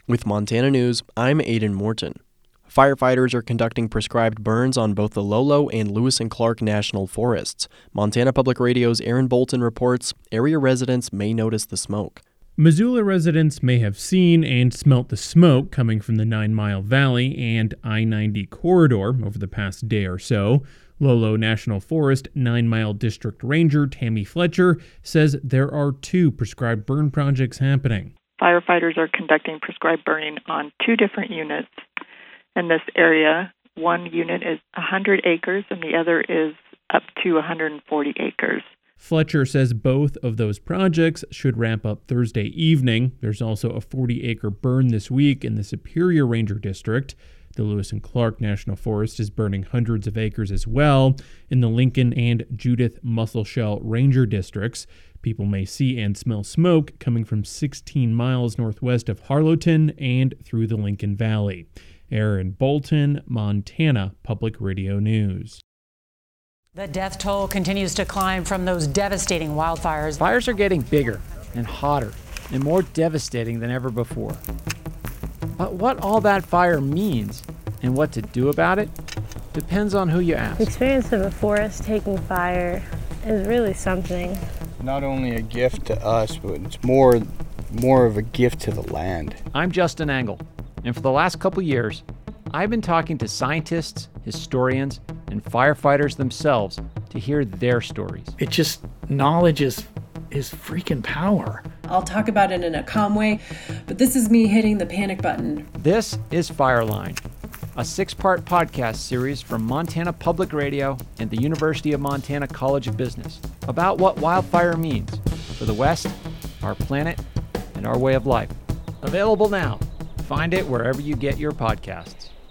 With Montana News, I'm Aidan Morton. Firefighters are conducting prescribed burns on both the Lolo and Lewis and Clark National Forests. Montana Public Radio's Aaron Bolton reports area residents may notice the smoke. Missoula residents may have seen and smelt the smoke coming from the 9 Mile Valley and I-90 corridor over the past day or so. Lolo National Forest 9 Mile District Ranger Tammy Fletcher says there are 2 prescribed burn projects happening. Firefighters are conducting prescribed burning on 2 different units in this area. One unit is 100 acres and the other is up to 140 acres. Fletcher says both of those projects should wrap up Thursday evening. There's also a 40-acre burn this week in the Superior Ranger District. The Lewis and Clark National Forest is burning hundreds of acres as well in the Lincoln and Judith Musselshell Ranger Districts. People may see and smell smoke coming from 16 miles northwest of Harlowton and through the Lincoln Valley. Aaron Bolton, Montana Public Radio News. The death toll continues to climb from those devastating wildfires. Fires are getting bigger and hotter and more devastating than ever before. But what all that fire means and what to do about it depends on who you ask. The experience of a forest taking fire is really something. Not only a gift to us, but it's more of a gift to the land. I'm Justin Engel, and for the last couple years, I've been talking to scientists, historians, and firefighters themselves to hear their stories. Knowledge is freaking power. I'll talk about it in a calm way, but this is me hitting the panic button. This is Fireline, a 6-part podcast series from Montana Public Radio and the University of Montana College of Business about what wildfire means for the West, our planet, and our way of life. Available now. Find it wherever you get your podcasts.